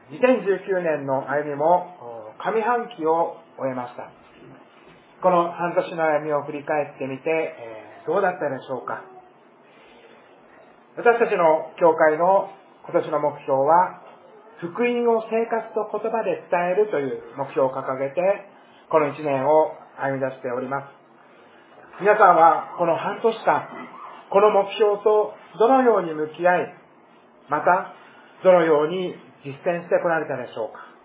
2019年の歩みも上半期を終えました。この半年の歩みを振り返ってみて、どうだったでしょうか。私たちの教会の今年の目標は、福音を生活と言葉で伝えるという目標を掲げて、この1年を歩み出しております。皆さんはこの半年間、この目標とどのように向き合い、またどのように実践してこられたでしょうか。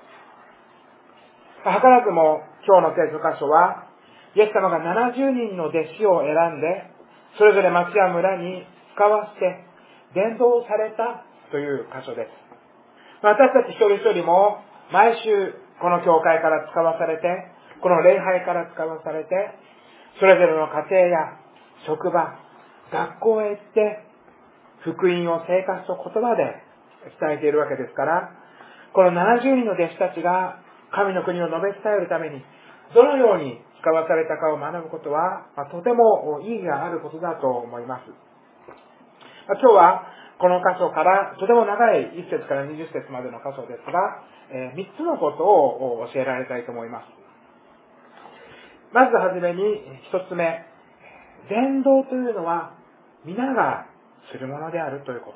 図らずも今日の聖書箇所は、イエス様が70人の弟子を選んで、それぞれ町や村に使わせて伝道されたという箇所です。私たち一人一人も毎週この教会から使わされて、この礼拝から使わされて、それぞれの家庭や職場、学校へ行って、福音を生活と言葉で伝えているわけですから、この70人の弟子たちが神の国を述べ伝えるために、どのように使わされたかを学ぶことは、とても意義があることだと思います。今日はこの箇所からとても長い1節から20節までの箇所ですが、3つのことを教えられたいと思います。まずはじめに1つ目、伝道というのは皆がするものであるということ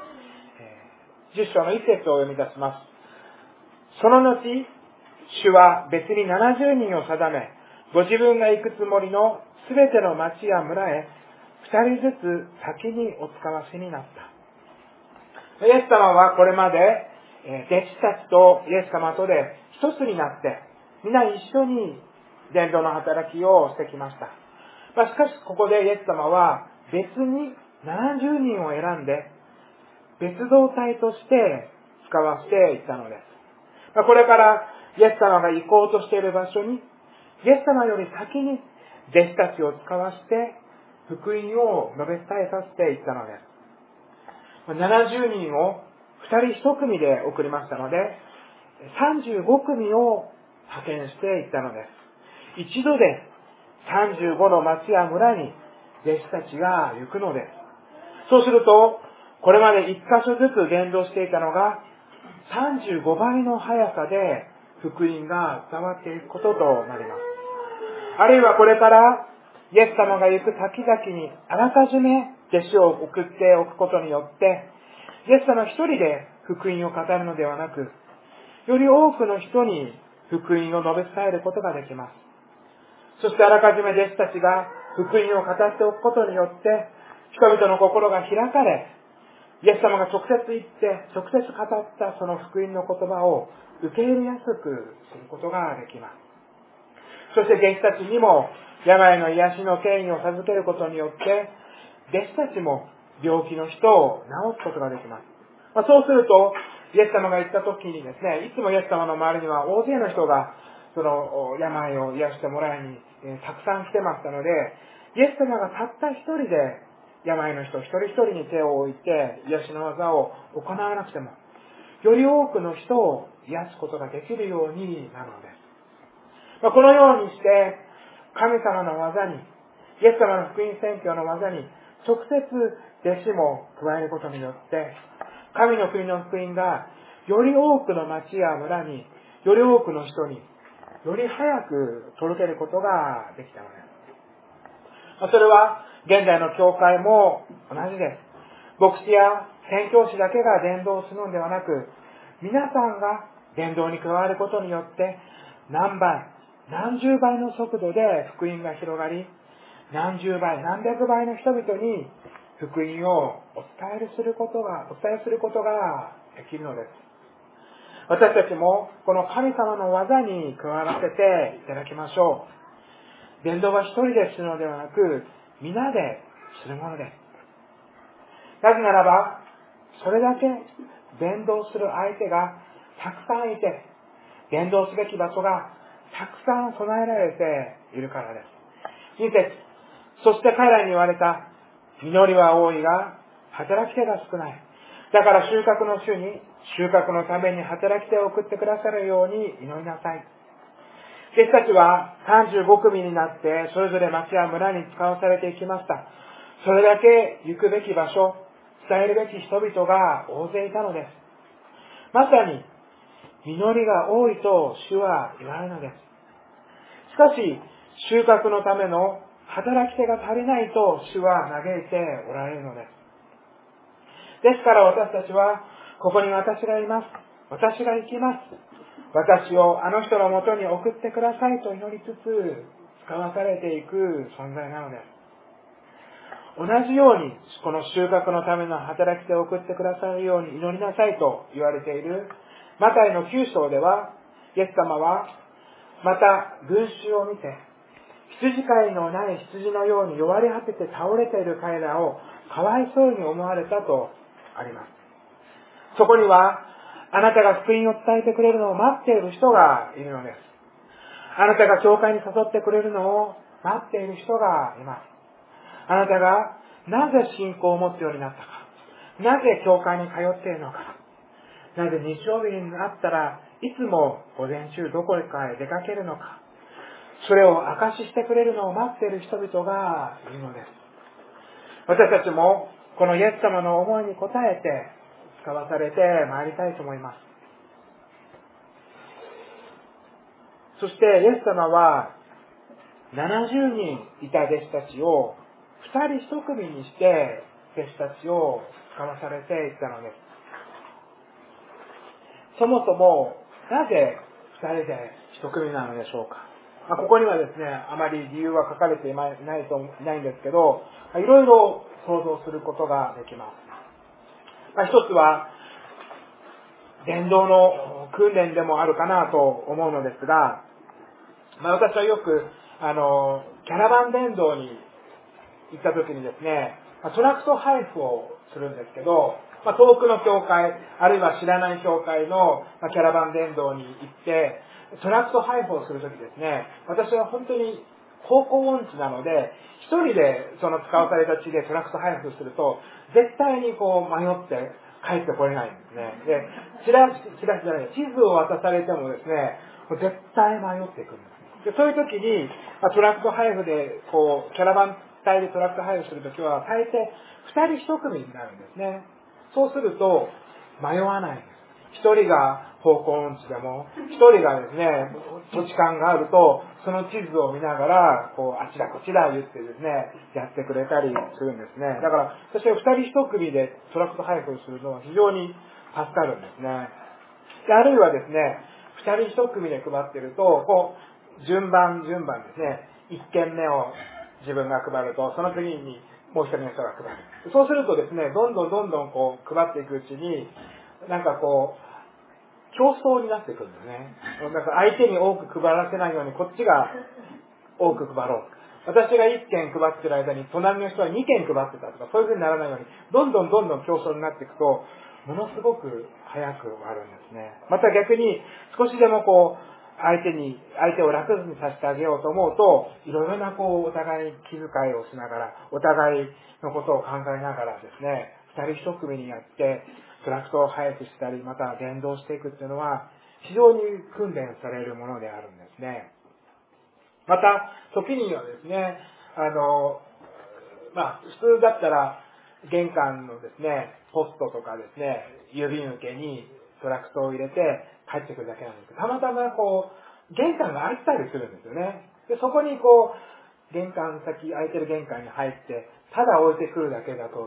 。10章の1節を読み出します。その後、主は別に70人を定め、ご自分が行くつもりのすべての町や村へ2人ずつ先にお使わしになった。イエス様はこれまで弟子たちとイエス様とで一つになって、皆一緒に伝道の働きをしてきました。しかしここでイエス様は別に70人を選んで別動隊として使わせていったのです。これからイエス様が行こうとしている場所に、イエス様より先に弟子たちを使わして福音を述べ伝えさせていったのです。70人を2人1組で送りましたので、35組を派遣していったのです。一度で35の町や村に弟子たちが行くのです。そうすると、これまで1箇所ずつ伝道していたのが、35倍の速さで福音が伝わっていくこととなります。あるいはこれからイエス様が行く先々にあらかじめ弟子を送っておくことによって、イエス様一人で福音を語るのではなく、より多くの人に福音を述べ伝えることができます。そしてあらかじめ弟子たちが福音を語っておくことによって、人々の心が開かれ、イエス様が直接言って、直接語ったその福音の言葉を受け入れやすくすることができます。そして弟子たちにも病の癒しの権威を授けることによって、弟子たちも病気の人を治すことができます。そうすると、イエス様が言った時にですね、いつもイエス様の周りには大勢の人がその病を癒してもらいにたくさん来てましたので、イエス様がたった一人で病の人一人一人に手を置いて癒しの技を行わなくても、より多くの人を癒すことができるようになるのです。このようにして、神様の技に、イエス様の福音宣教の技に直接弟子も加えることによって、神の国の福音がより多くの町や村に、より多くの人に、より早く届けることができたのです。それは現在の教会も同じです。牧師や宣教師だけが伝道するのではなく、皆さんが伝道に加わることによって、何倍、何十倍の速度で福音が広がり、何十倍、何百倍の人々に福音をお伝えすることができるのです。私たちもこの神様の技に加わらせていただきましょう。伝道は一人でするのではなく、皆でするものです。なぜならば、それだけ伝道する相手がたくさんいて、伝道すべき場所がたくさん備えられているからです。2節、そして彼らに言われた。実りは多いが、働き手が少ない。だから収穫の主に、収穫のために働き手を送ってくださるように祈りなさい。弟子たちは35組になって、それぞれ町や村に使わされていきました。それだけ行くべき場所、伝えるべき人々が大勢いたのです。まさに、 実りが多いと主は言われるのです。しかし、収穫のための働き手が足りないと主は嘆いておられるのです。ですから私たちは、ここに私がいます。私が行きます。私をあの人のもとに送ってくださいと祈りつつ、使わされていく存在なのです。同じように、この収穫のための働き手を送ってくださるように祈りなさいと言われているマタイの9章では、イエス様は、また群衆を見て、羊飼いのない羊のように弱り果てて倒れている彼らをかわいそうに思われたとあります。そこには、あなたが福音を伝えてくれるのを待っている人がいるのです。あなたが教会に誘ってくれるのを待っている人がいます。あなたがなぜ信仰を持つようになったか、なぜ教会に通っているのか、なぜ日曜日になったらいつも午前中どこかへ出かけるのか、それを証ししてくれるのを待っている人々がいるのです。私たちもこのイエス様の思いに応えて使わされて参りたいと思います。そしてイエス様は70人いた弟子たちを2人1組にして弟子たちを使わされていったのです。そもそもなぜ2人で1組なのでしょうか。ここにはですね、あまり理由は書かれていないんですけど、いろいろ想像することができます。一つは伝道の訓練でもあるかなと思うのですが、私はよくキャラバン伝道に行った時にですね、トラクト配布をするんですけど、遠くの教会、あるいは知らない教会のキャラバン伝道に行って、トラクト配布をするときですね、私は本当に方向音痴なので、一人でその使わされた地でトラクト配布すると、絶対に迷って帰ってこれないんですね。で、地図を渡されてもですね、絶対迷ってくるんです。で、そういう時に、トラクト配布で、キャラバン隊でトラクト配布するときは、大抵二人一組になるんですね。そうすると、迷わないんです。一人が方向音痴でも、一人がですね、土地勘があると、その地図を見ながら、あちらこちら言ってですね、やってくれたりするんですね。だから、私は二人一組でトラクト配布するのは非常に助かるんですね。であるいはですね、二人一組で配っていると、順番ですね、一件目を自分が配ると、その次にもう一人の人が配る。そうするとですね、どんどん配っていくうちに、競争になってくるんですね。相手に多く配らせないようにこっちが多く配ろう。私が1件配ってる間に隣の人は2件配ってたとか、そういう風にならないように、どんどん競争になっていくと、ものすごく早く終わるんですね。また逆に少しでも相手を楽にさせてあげようと思うと、いろいろなお互いに気遣いをしながら、お互いのことを考えながらですね、二人一組にやって、トラクトを配布したり、また伝道していくっていうのは、非常に訓練されるものであるんですね。また、時にはですね、普通だったら、玄関のですね、ポストとかですね、郵便受けにトラクトを入れて帰ってくるだけなんですけど、たまたま玄関が開いてたりするんですよね。で、そこに空いてる玄関に入って、ただ置いてくるだけだと、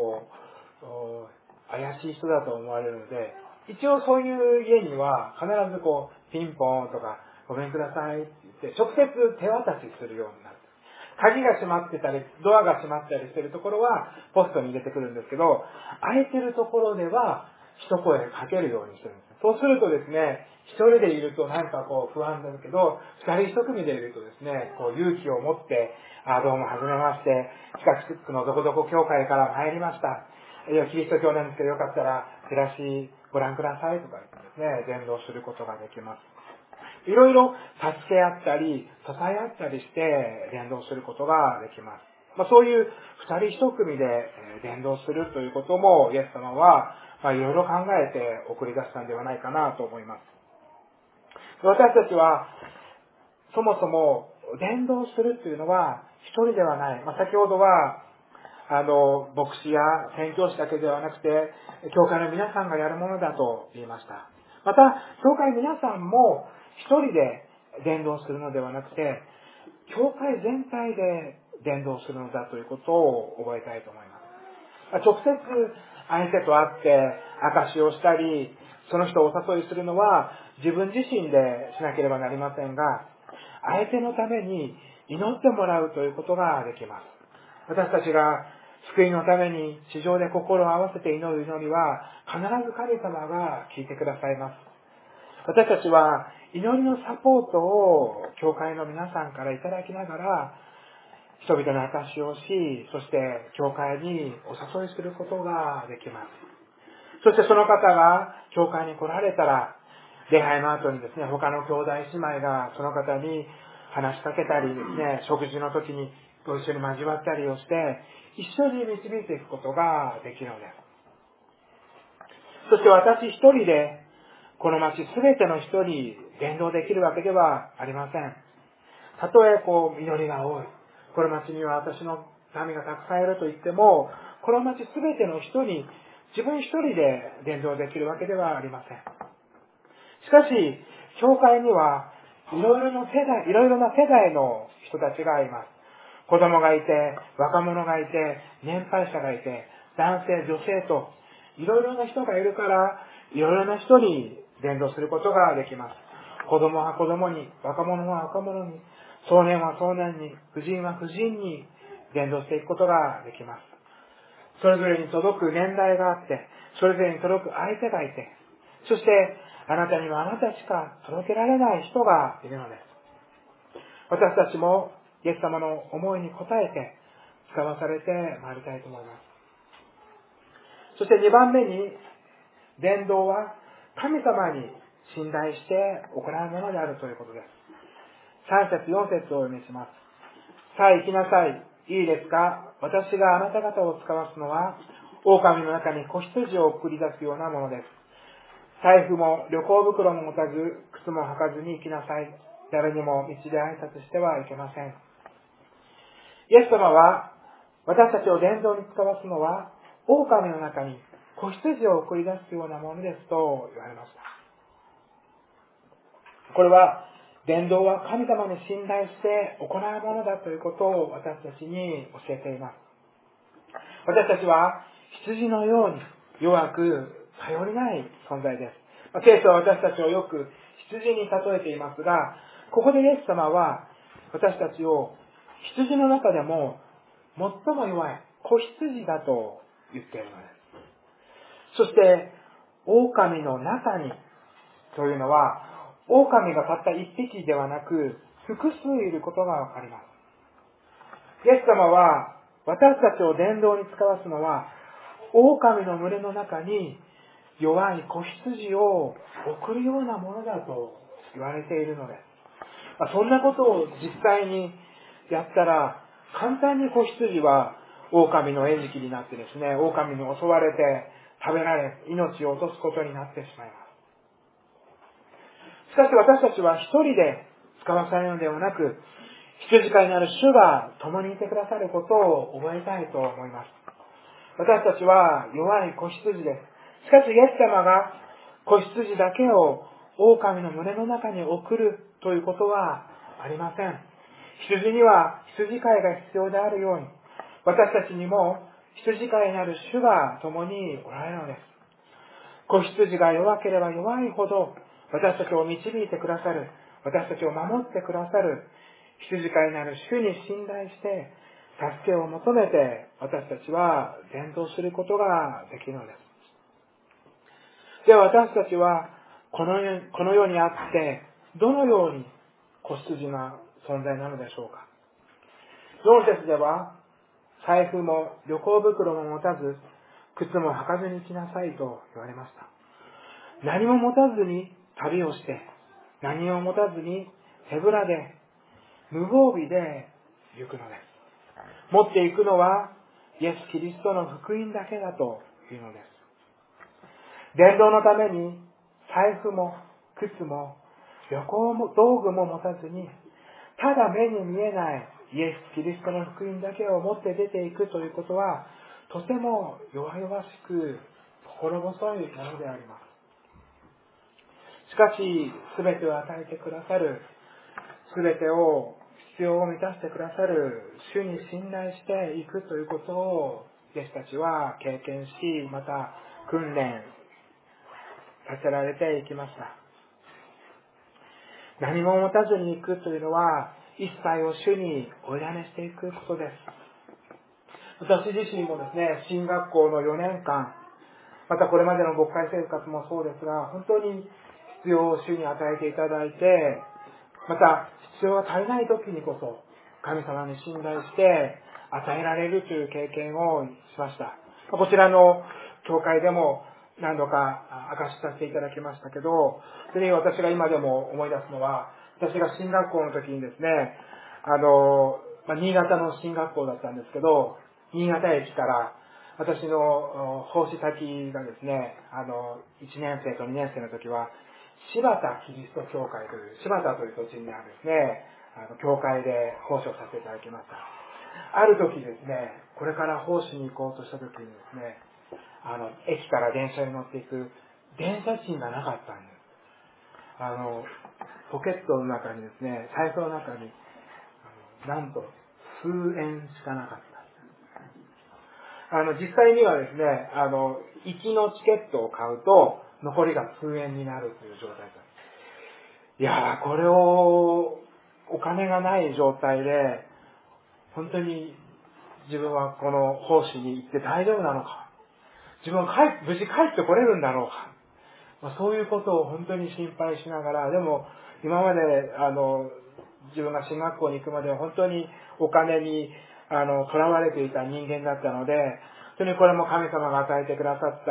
怪しい人だと思われるので、一応そういう家には必ずピンポンとか、ごめんくださいって言って、直接手渡しするようになる。鍵が閉まってたり、ドアが閉まったりしてるところは、ポストに入れてくるんですけど、空いてるところでは、一声かけるようにしてるんです。そうするとですね、一人でいると不安だけど、二人一組でいるとですね、勇気を持って、どうもはじめまして、近くのどこどこ教会から参りました。キリスト教なんですけど、よかったら、チラシご覧くださいとか言ってですね、伝道することができます。いろいろ助け合ったり、支え合ったりして伝道することができます。そういう二人一組で伝道するということも、イエス様はいろいろ考えて送り出したんではないかなと思います。私たちは、そもそも伝道するというのは一人ではない。先ほどは、牧師や宣教師だけではなくて、教会の皆さんがやるものだと言いました。 また、教会皆さんも一人で伝道するのではなくて、教会全体で伝道するのだということを覚えたいと思います。直接相手と会って証しをしたり、その人をお誘いするのは自分自身でしなければなりませんが、相手のために祈ってもらうということができます。私たちが救いのために地上で心を合わせて祈る祈りは必ず神様が聞いてくださいます。私たちは祈りのサポートを教会の皆さんからいただきながら人々の証しをし、そして教会にお誘いすることができます。そしてその方が教会に来られたら、礼拝の後にですね、他の兄弟姉妹がその方に話しかけたりですね、食事の時にご一緒に交わったりをして、一緒に導いていくことができるのです。そして私一人で、この町すべての人に伝道できるわけではありません。たとえ実りが多い、この町には私の民がたくさんいると言っても、この町すべての人に自分一人で伝道できるわけではありません。しかし、教会にはいろいろな世代の人たちがいます。子供がいて、若者がいて、年配者がいて、男性、女性と、いろいろな人がいるから、いろいろな人に伝道することができます。子供は子供に、若者は若者に、少年は少年に、婦人は婦人に伝道していくことができます。それぞれに届く年代があって、それぞれに届く相手がいて、そしてあなたにはあなたしか届けられない人がいるのです。私たちもイエス様の思いに応えて使わされてまいりたいと思います。そして2番目に、伝道は神様に信頼して行うものであるということです。3節4節をお読みします。さあ行きなさい。いいですか？私があなた方を使わすのは、狼の中に子羊を送り出すようなものです。財布も旅行袋も持たず、靴も履かずに行きなさい。誰にも道で挨拶してはいけません。イエス様は、私たちを伝道に使わすのは、狼の中に子羊を送り出すようなものですと言われました。これは、伝道は神様に信頼して行うものだということを私たちに教えています。私たちは羊のように弱く頼りない存在です。聖書は私たちをよく羊に例えていますが、ここでイエス様は私たちを羊の中でも最も弱い子羊だと言っているのです。そして、狼の中にというのは、狼がたった一匹ではなく、複数いることがわかります。イエス様は、私たちを伝道に使わすのは、狼の群れの中に弱い子羊を送るようなものだと言われているのです。そんなことを実際にやったら、簡単に子羊は狼の餌食になってですね、狼に襲われて食べられ、命を落とすことになってしまいます。しかし私たちは一人で使わされるのではなく、羊飼いなる主が共にいてくださることを覚えたいと思います。私たちは弱い子羊です。しかしイエス様が子羊だけを狼の群れの中に送るということはありません。羊には羊飼いが必要であるように、私たちにも羊飼いなる主が共におられるのです。子羊が弱ければ弱いほど、私たちを導いてくださる、私たちを守ってくださる、羊飼いなる主に信頼して、助けを求めて、私たちは伝道することができるのです。では私たちは、この世にあって、どのように子羊な存在なのでしょうか。4節では、財布も旅行袋も持たず、靴も履かずに来なさいと言われました。何も持たずに旅をして、何も持たずに手ぶらで、無防備で行くのです。持っていくのは、イエス・キリストの福音だけだというのです。伝道のために、財布も靴も旅行も道具も持たずに、ただ目に見えないイエス・キリストの福音だけを持って出ていくということは、とても弱々しく心細いものであります。 しかし、すべてを与えてくださる、すべてを必要を満たしてくださる主に信頼していくということを弟子たちは経験し、また訓練させられていきました。何も持たずに行くというのは、一切を主にお委ねしていくことです。私自身もですね、進学校の4年間、またこれまでの牧会生活もそうですが、本当に必要を主に与えていただいて、また必要が足りない時にこそ神様に信頼して与えられるという経験をしました。こちらの教会でも何度か明かしさせていただきましたけど、それに私が今でも思い出すのは、私が進学校の時にですね、新潟の進学校だったんですけど、新潟駅から私の奉仕先がですね、1年生と2年生の時は、柴田キリスト教会という、柴田という土地にあるですね、教会で奉仕をさせていただきました。ある時ですね、これから奉仕に行こうとした時にですね、駅から電車に乗っていく電車賃がなかったんです。ポケットの中にですね、財布の中に、なんと数円しかなかった。実際にはですね、行きのチケットを買うと、残りが数円になるという状態です。いやー、これを、お金がない状態で、本当に自分はこの奉仕に行って大丈夫なのか、自分は無事帰ってこれるんだろうか、そういうことを本当に心配しながら、でも今まで自分が進学校に行くまでは本当にお金に囚われていた人間だったので、本当にこれも神様が与えてくださった、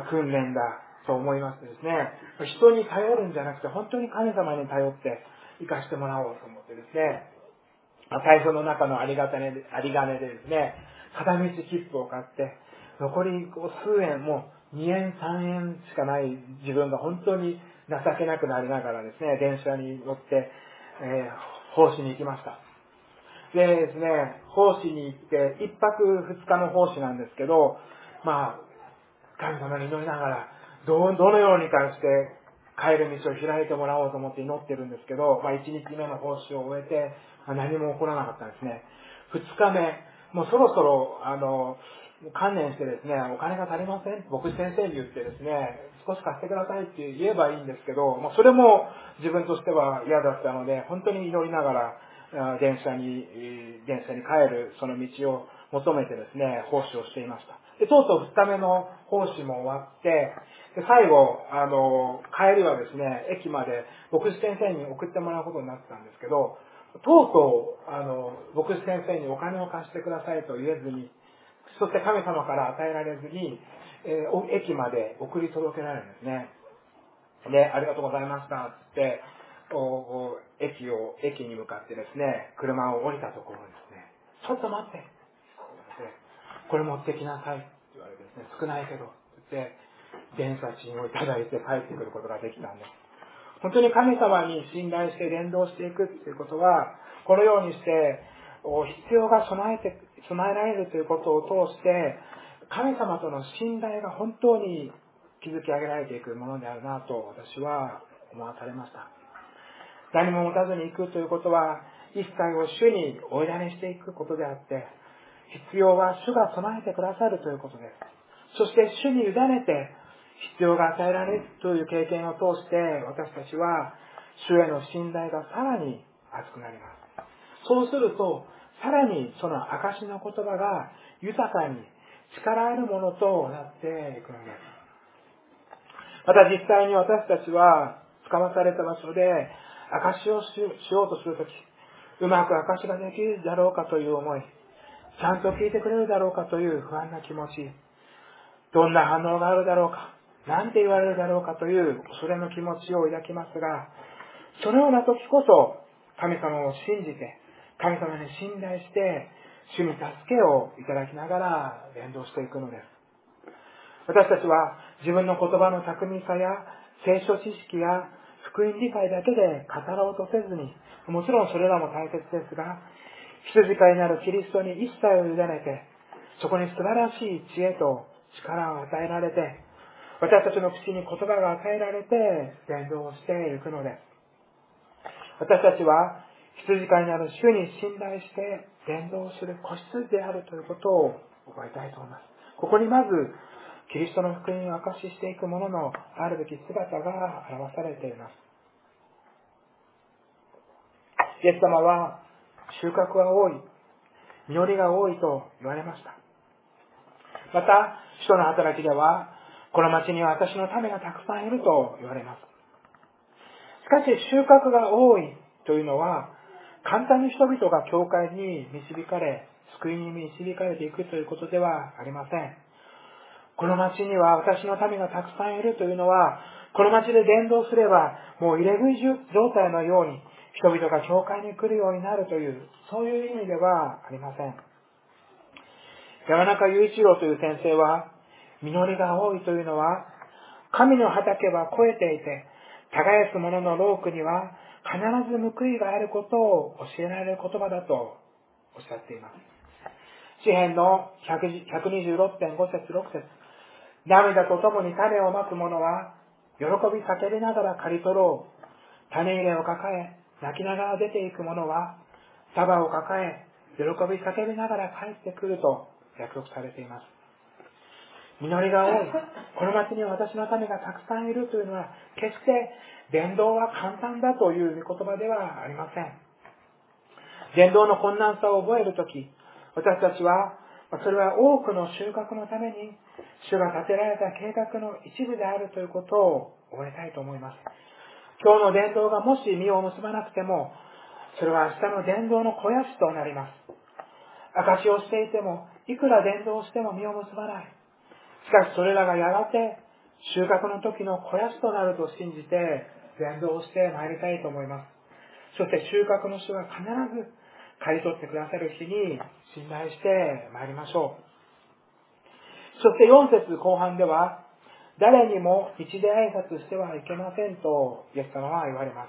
訓練だと思いましてですね、人に頼るんじゃなくて本当に神様に頼って生かしてもらおうと思ってですね、財布の中の有り金でですね、片道切符を買って、残り数円、もう2円3円しかない自分が本当に情けなくなりながらですね、電車に乗って、奉仕に行きました。でですね、奉仕に行って1泊2日の奉仕なんですけど、神様に祈りながらどのようにかして帰る道を開いてもらおうと思って祈ってるんですけど、1日目の奉仕を終えて、何も起こらなかったんですね。2日目、もうそろそろ観念してですね、お金が足りません、牧師先生に言ってですね、少し貸してくださいって言えばいいんですけど、それも自分としては嫌だったので、本当に祈りながら電車に帰るその道を求めてですね、奉仕をしていました。で、とうとう2日目の奉仕も終わって、で最後、帰りはですね、駅まで牧師先生に送ってもらうことになってたんですけど、とうとう、牧師先生にお金を貸してくださいと言えずに、そして神様から与えられずに、駅まで送り届けられるんですね。で、ありがとうございましたって、駅に向かってですね、車を降りたところにですね、ちょっと待って、これ持ってきなさいって言われてですね、少ないけどって言って、電車賃をいただいて帰ってくることができたんです。本当に神様に信頼して連動していくということは、このようにして必要が備えられるということを通して、神様との信頼が本当に築き上げられていくものであるなと私は思わされました。何も持たずに行くということは、一切を主にお委ねしていくことであって、必要は主が備えてくださるということです。そして主に委ねて必要が与えられるという経験を通して、私たちは主への信頼がさらに厚くなります。そうすると、さらにその証の言葉が豊かに力あるものとなっていくのです。また実際に私たちは使わされた場所で証をしようとするとき、うまく証ができるだろうかという思い、ちゃんと聞いてくれるだろうかという不安な気持ち、どんな反応があるだろうか、なんて言われるだろうかという恐れの気持ちを抱きますが、そのような時こそ神様を信じて、神様に信頼して、主に助けをいただきながら連動していくのです。私たちは自分の言葉の巧みさや聖書知識や福音理解だけで語ろうとせずに、もちろんそれらも大切ですが、羊飼いなるキリストに一切を委ねて、そこに素晴らしい知恵と力を与えられて、 私たちの口に言葉が与えられて伝道していくのです。私たちは羊飼いなる主に信頼して伝道する子羊であるということを覚えたいと思います。ここにまずキリストの福音を証ししていく者のあるべき姿が表されています。イエス様は収穫は多い、実りが多いと言われました。また、使徒の働きでは、この町には私の民がたくさんいると言われます。しかし、収穫が多いというのは、簡単に人々が教会に導かれ、救いに導かれていくということではありません。この町には私の民がたくさんいるというのは、この町で伝道すれば、もう入れ食い状態のように、人々が教会に来るようになるという、そういう意味ではありません。山中雄一郎という先生は、実りが多いというのは、神の畑は肥えていて、耕す者の労苦には必ず報いがあることを教えられる言葉だとおっしゃっています。詩編の 126.5 節6節、涙とともに種をまく者は、喜び叫びながら刈り取ろう。種入れを抱え、泣きながら出ていく者は、束を抱え、喜び叫びながら帰ってくると約束されています。実りが多い。この町には私の民がたくさんいるというのは、決して伝道は簡単だという言葉ではありません。伝道の困難さを覚えるとき、私たちは、それは多くの収穫のために、主が立てられた計画の一部であるということを覚えたいと思います。今日の伝道がもし実を結ばなくても、それは明日の伝道の肥やしとなります。証しをしていても、いくら伝道をしても実を結ばない。しかしそれらがやがて収穫の時の肥やしとなると信じて伝道をしてまいりたいと思います。そして収穫の主が必ず刈り取ってくださる日に信頼してまいりましょう。そして4節後半では、誰にも道で挨拶してはいけませんとイエス様は言われます。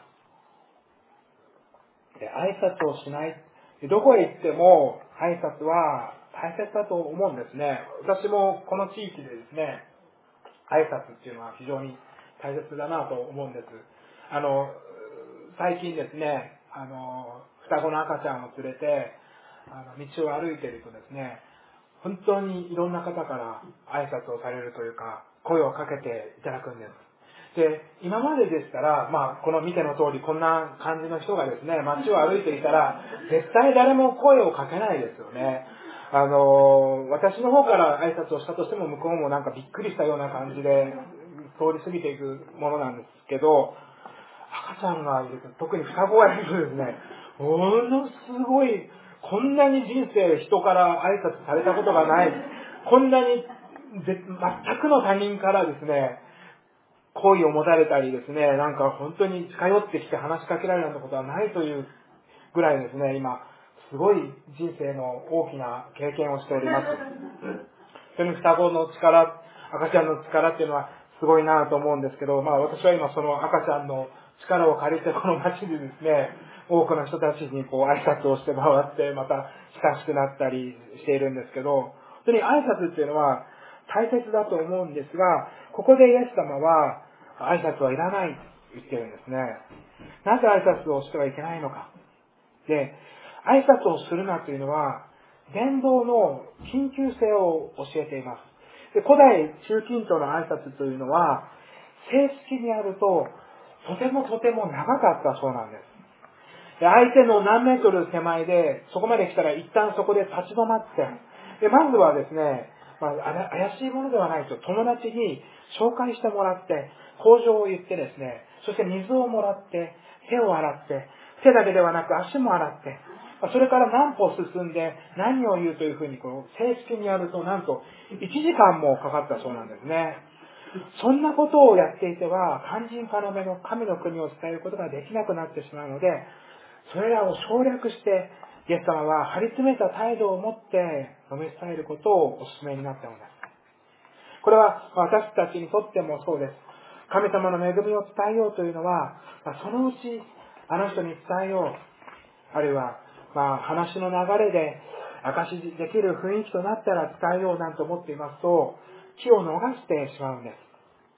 で、挨拶をしない。どこへ行っても挨拶は大切だと思うんですね。私もこの地域でですね、挨拶っていうのは非常に大切だなと思うんです。最近ですね、双子の赤ちゃんを連れて、道を歩いているとですね、本当にいろんな方から挨拶をされるというか、声をかけていただくんです。で、今まででしたら、この見ての通りこんな感じの人がですね、街を歩いていたら、絶対誰も声をかけないですよね。私の方から挨拶をしたとしても、向こうもなんかびっくりしたような感じで、通り過ぎていくものなんですけど、赤ちゃんがいると、特に双子がいるとですね、ものすごい、こんなに人生人から挨拶されたことがない、こんなに全くの他人からですね、好意を持たれたりですね、なんか本当に近寄ってきて話しかけられるようなことはないというぐらいですね、今、すごい人生の大きな経験をしております。その双子の力、赤ちゃんの力っていうのはすごいなと思うんですけど、私は今その赤ちゃんの力を借りてこの街でですね、多くの人たちにこう挨拶をして回って、また親しくなったりしているんですけど、本当に挨拶っていうのは大切だと思うんですが、ここでイエス様は挨拶はいらないと言ってるんですね。なぜ挨拶をしてはいけないのか。で、挨拶をするなというのは、伝道の緊急性を教えています。で、古代中近東の挨拶というのは、正式にやると、とても長かったそうなんです。で、相手の何メートル手前で、そこまで来たら一旦そこで立ち止まって、で、まずはですね、怪しいものではないと、友達に紹介してもらって、口上を言ってですね、そして水をもらって、手を洗って、手だけではなく足も洗って、それから何歩進んで何を言うというふうに正式にやると、なんと1時間もかかったそうなんですね。そんなことをやっていては、肝心要の神の国を伝えることができなくなってしまうので、それらを省略して、イエス様は張り詰めた態度を持って述べ伝えることをお勧めになったのです。これは私たちにとってもそうです。神様の恵みを伝えようというのは、そのうちあの人に伝えよう。あるいは、話の流れで証しできる雰囲気となったら伝えようなんて思っていますと、機を逃してしまうんです。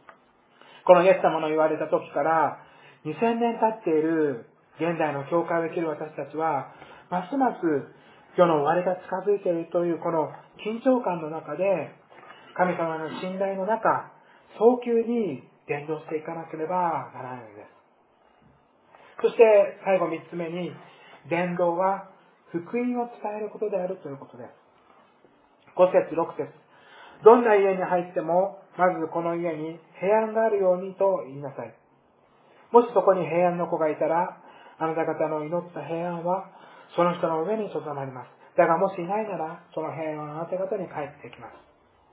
このイエス様の言われた時から2000年経っている現代の教会を生きる私たちは、ますます世の終わりが近づいているというこの緊張感の中で、神様の信頼の中、早急に伝道していかなければならないのです。そして最後3つ目に、伝道は福音を伝えることであるということです。5節6節。どんな家に入っても、まずこの家に平安があるようにと言いなさい。もしそこに平安の子がいたら、あなた方の祈った平安はその人の上にとどまります。だがもしいないなら、その平安はあなた方に返ってきます。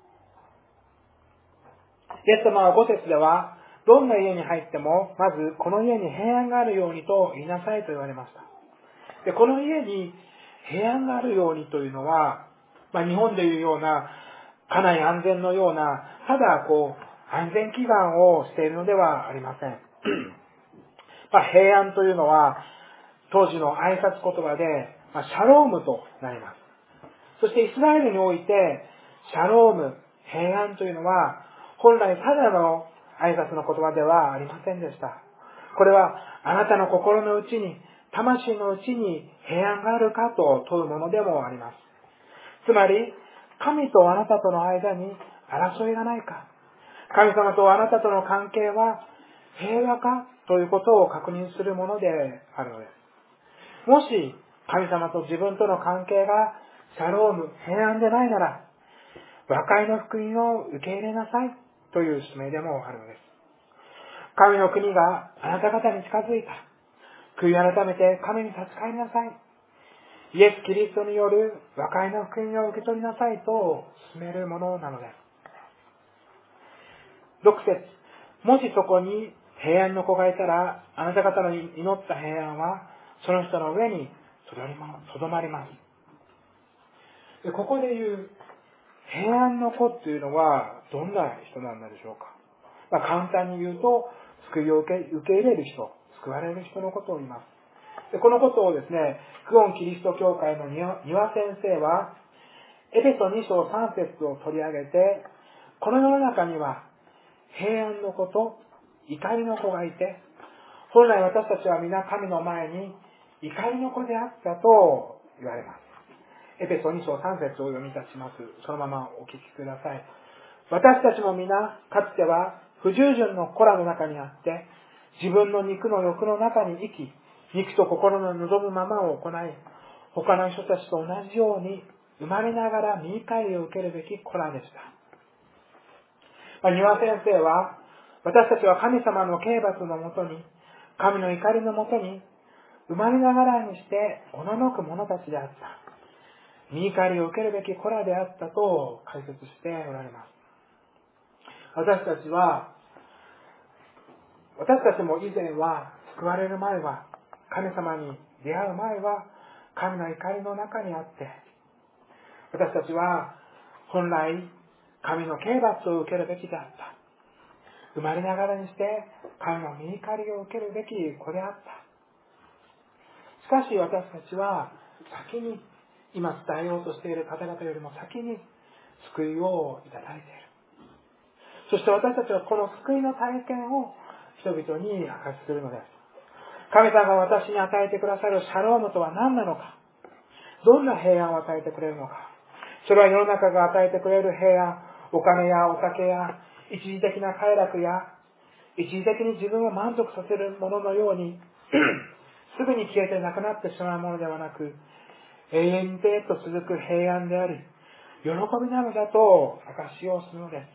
イエス様は5節では、どんな家に入っても、まずこの家に平安があるようにと言いなさいと言われました。で、この家に平安があるようにというのは、日本でいうような家内安全のような、ただ安全祈願をしているのではありません。平安というのは、当時の挨拶言葉で、シャロームとなります。そしてイスラエルにおいて、シャローム、平安というのは、本来ただの挨拶の言葉ではありませんでした。これは、あなたの心の内に、魂の内に平安があるかと問うものでもあります。つまり、神とあなたとの間に争いがないか、神様とあなたとの関係は平和かということを確認するものであるのです。もし、神様と自分との関係がシャローム、平安でないなら、和解の福音を受け入れなさいという使命でもあるのです。神の国があなた方に近づいた。悔い改めて神に立ち返りなさい。イエス・キリストによる和解の福音を受け取りなさいと進めるものなのです。6節。もしそこに平安の子がいたら、あなた方の祈った平安はその人の上にとどまります。で、ここで言う平安の子っていうのはどんな人なんでしょうか。簡単に言うと、救いを受け入れる人、救われる人のことを言います。で、このことをですね、クオンキリスト教会の丹羽先生は、エペソ2章3節を取り上げて、この世の中には平安の子と怒りの子がいて、本来私たちは皆神の前に怒りの子であったと言われます。エペソ2章3節を読み出します。そのままお聞きください。私たちも皆、かつては不従順の子らの中にあって、自分の肉の欲の中に生き、肉と心の望むままを行い、他の人たちと同じように生まれながら見返りを受けるべき子らでした。丹羽先生は、私たちは神様の刑罰のもとに、神の怒りのもとに、生まれながらにしておののく者たちであった。見怒りを受けるべき子らであったと解説しておられます。私たちも以前は、救われる前は、神様に出会う前は、神の怒りの中にあって、私たちは本来神の刑罰を受けるべきであった。生まれながらにして神の見怒りを受けるべき子であった。しかし私たちは先に、今伝えようとしている方々よりも先に救いをいただいている。そして私たちはこの救いの体験を人々に明かしするのです。神様が私に与えてくださるシャロームとは何なのか、どんな平安を与えてくれるのか、それは世の中が与えてくれる平安、お金やお酒や一時的な快楽や一時的に自分を満足させるもののようにすぐに消えてなくなってしまうものではなく、永遠でと続く平安であり、喜びなのだと証しをするのです。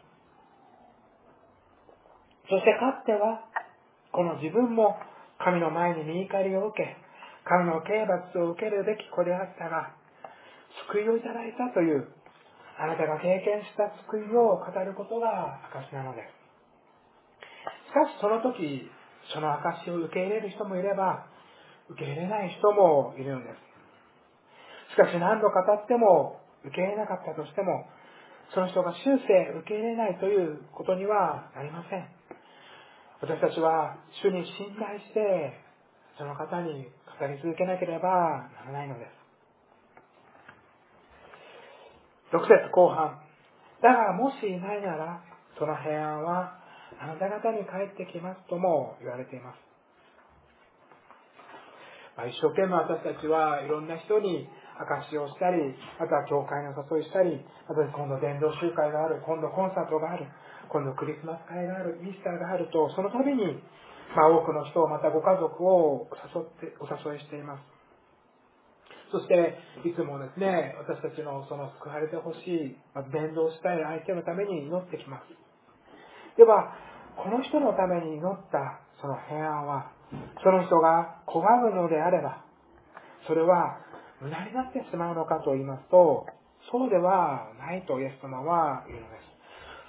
そしてかつてはこの自分も神の前に見怒りを受け、神の刑罰を受けるべき子であったが、救いをいただいたという、あなたが経験した救いを語ることが証なのです。しかしその時、その証を受け入れる人もいれば、受け入れない人もいるのです。しかし何度語っても受け入れなかったとしても、その人が終生受け入れないということにはなりません。私たちは主に信頼して、その方に語り続けなければならないのです。6節後半。だがもしいないなら、その平安はあなた方に帰ってきますとも言われています。一生懸命私たちはいろんな人に証しをしたり、あとは教会の誘いしたり、あとは今度伝道集会がある、今度コンサートがある、今度クリスマス会がある、イースターがあると、その度に、多くの人をまたご家族をお誘いしています。そして、いつもですね、私たちのその救われてほしい、伝道したい相手のために祈ってきます。では、この人のために祈ったその平安は、その人が拒むのであれば、それは無駄になってしまうのかと言いますと、そうではないとイエス様は言うのです。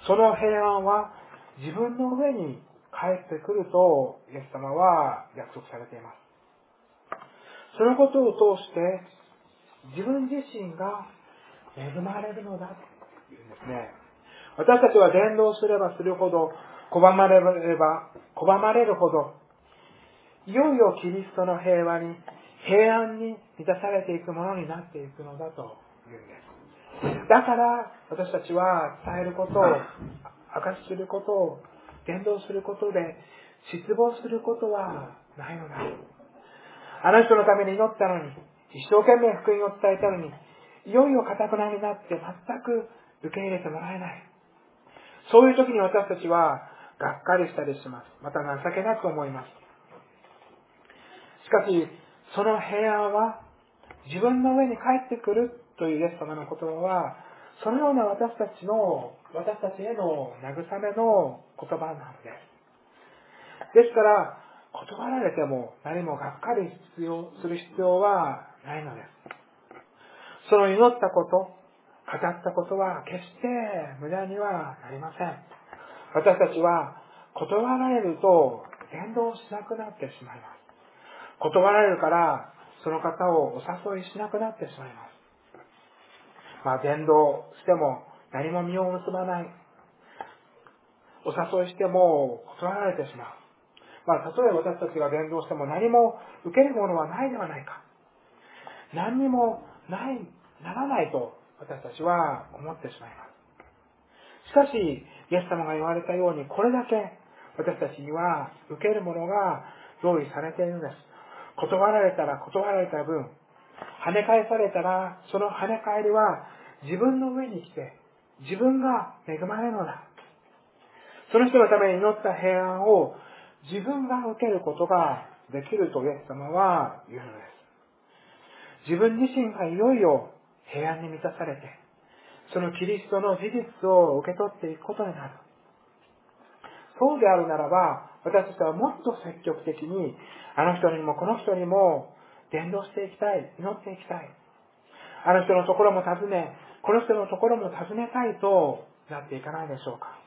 その平安は自分の上に返ってくるとイエス様は約束されています。そのことを通して自分自身が恵まれるのだというんですね。私たちは伝道すればするほど、拒まれるほど、いよいよキリストの平和に、平安に満たされていくものになっていくのだというんです。だから私たちは伝えることを、証しすることを、伝道することで失望することはないのだ。あの人のために祈ったのに、一生懸命福音を伝えたのに、いよいよ堅くなになって全く受け入れてもらえない。そういう時に私たちはがっかりしたりします。また情けなく思います。しかし、その平安は自分の上に返ってくるというイエス様の言葉は、そのような私たちへの慰めの言葉なのです。ですから、断られても何もがっかりする必要はないのです。その祈ったこと、語ったことは決して無駄にはなりません。私たちは断られると伝道しなくなってしまいます。断られるからその方をお誘いしなくなってしまいます。伝道しても何も実を結ばない。お誘いしても断られてしまう。たとえ私たちが伝道しても何も受けるものはないではないか。何にもならないと私たちは思ってしまいます。しかし、イエス様が言われたように、これだけ私たちには受けるものが用意されているんです。断られたら断られた分、跳ね返されたら、その跳ね返りは自分の上に来て、自分が恵まれるのだ。その人のために祈った平安を自分が受けることができるとイエス様は言うのです。自分自身がいよいよ平安に満たされて、そのキリストの事実を受け取っていくことになる。そうであるならば、私たちはもっと積極的に、あの人にもこの人にも伝道していきたい、祈っていきたい。あの人のところも訪ね、この人のところも訪ねたいとなっていかないでしょうか。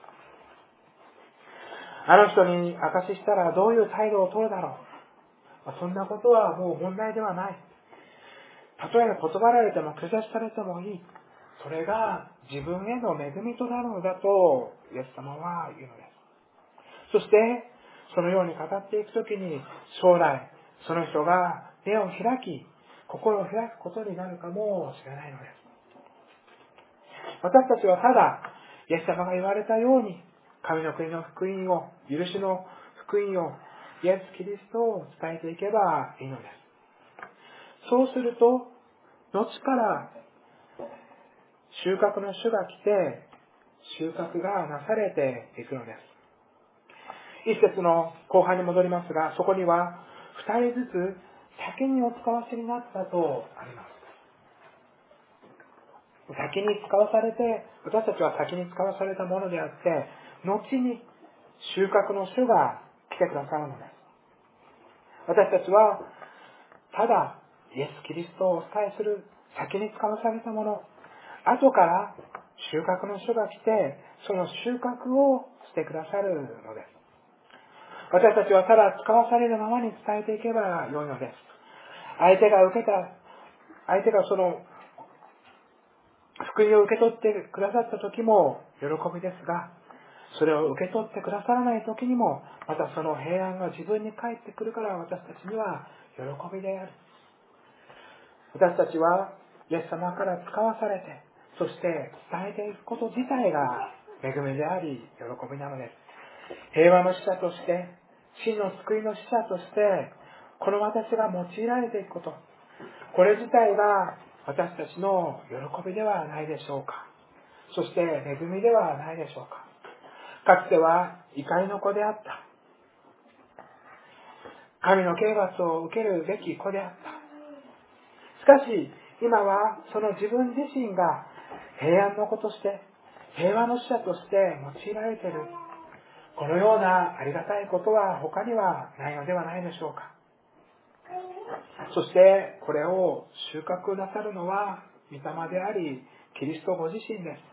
あの人に証ししたらどういう態度を取るだろう。そんなことはもう問題ではない。たとえ断られても拒絶されてもいい。それが自分への恵みとなるのだとイエス様は言うのです。そしてそのように語っていくときに将来その人が目を開き心を開くことになるかもしれないのです。私たちはただイエス様が言われたように神の国の福音を、許しの福音を、イエス・キリストを伝えていけばいいのです。そうすると後から収穫の主が来て、収穫がなされていくのです。一節の後半に戻りますが、そこには二人ずつ先にお使わせになったとあります。先に使わされて、私たちは先に使わされたものであって、後に収穫の主が来てくださるのです。私たちはただイエス・キリストをお伝えする先に使わされたもの、後から収穫の主が来て、その収穫をしてくださるのです。私たちはただ使わされるままに伝えていけばよいのです。相手がその福音を受け取ってくださった時も喜びですが、それを受け取ってくださらない時にも、またその平安が自分に返ってくるから私たちには喜びである。私たちはイエス様から使わされて、そして伝えていくこと自体が恵みであり、喜びなのです。 平和の使者として、真の救いの使者として、この私が用いられていくこと、これ自体が私たちの喜びではないでしょうか。そして恵みではないでしょうか。かつては怒りの子であった。神の刑罰を受けるべき子であった。しかし、今はその自分自身が平安の子として、平和の使者として用いられている。このようなありがたいことは他にはないのではないでしょうか。そしてこれを収穫なさるのは御霊であり、キリストご自身です。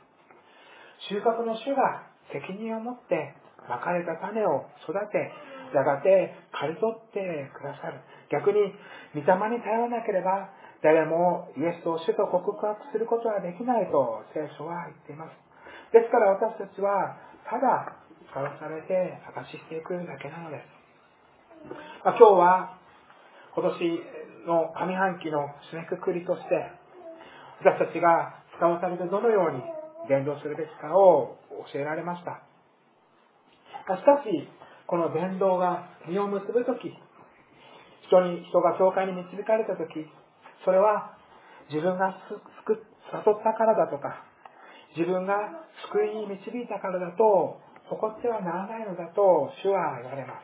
収穫の主が責任を持ってまかれた種を育て、やがて刈り取ってくださる。逆に御霊に頼らなければ誰もイエスを主と告白することはできないと聖書は言っています。ですから私たちはただ使わされて証ししていくだけなのです。今日は今年の上半期の締めくくりとして、私たちが使わされてどのように伝道するべきかを教えられました。しかし、この伝道が実を結ぶとき、人が教会に導かれたとき、それは自分が悟ったからだとか、自分が救いに導いたからだと誇ってはならないのだと主は言われます。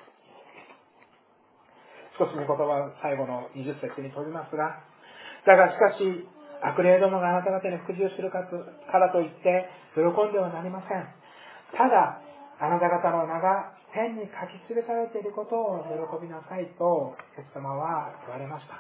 少し御言葉最後の20節に飛びますが、だがしかし悪霊どもがあなた方に服従するからといって喜んではなりません。ただあなた方の名が天に書き記されていることを喜びなさいとイエス様は言われました。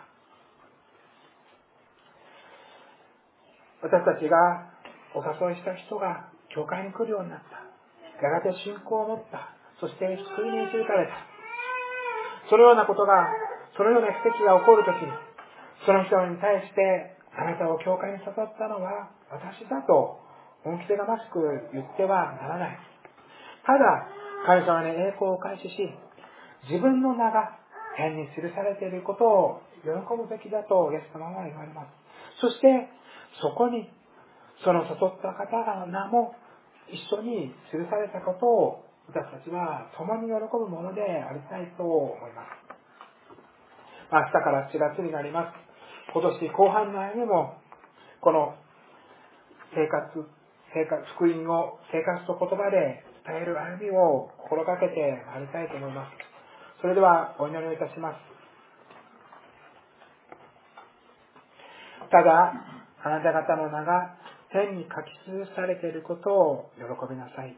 私たちがお誘いした人が教会に来るようになった。やがて信仰を持った。そして救いに導かれた。そのようなことが、そのような奇跡が起こるときに、その人に対して、あなたを教会に誘ったのは私だと本気でがましく言ってはならない。ただ、神様に栄光を開始し、自分の名が天に記されていることを喜ぶべきだとイエス様は言われます。そして、そこに、その誘った方の名も一緒に記されたことを私たちは共に喜ぶものでありたいと思います。明日から4月になります。今年後半の歩みも、この福音を生活と言葉で伝える歩みを心がけてまいりたいと思います。それではお祈りをいたします。ただ、あなた方の名が天に書き記されていることを喜びなさい。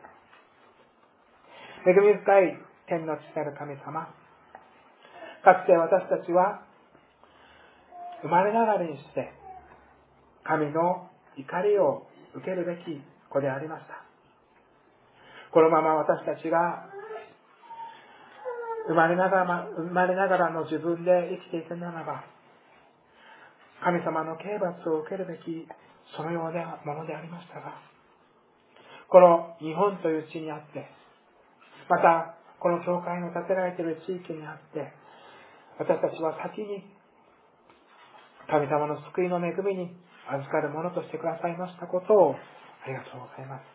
恵み深い天の父なる神様、かつて私たちは生まれながらにして神の怒りを受けるべき子でありました。このまま私たちが生まれながらの自分で生きていくならば、神様の刑罰を受けるべきそのようなものでありましたが、この日本という地にあって、またこの教会の建てられている地域にあって、私たちは先に神様の救いの恵みに預かるものとしてくださいましたことをありがとうございます。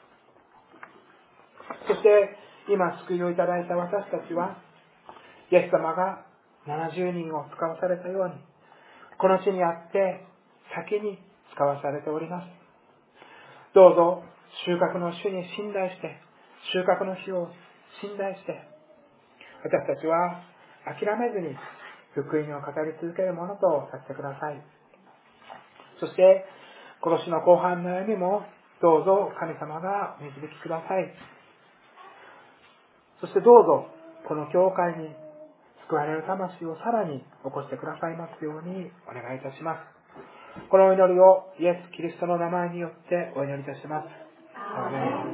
そして今救いをいただいた私たちは、イエス様が70人を使わされたように、この地にあって先に使わされております。どうぞ収穫の主に信頼して、収穫の日を信頼して、私たちは諦めずに福音を語り続けるものとさせてください。そして今年の後半の歩みもどうぞ神様がお導きください。そしてどうぞこの教会に救われる魂をさらに起こしてくださいますようにお願いいたします。このお祈りをイエス・キリストの名前によってお祈りいたします。アーメン。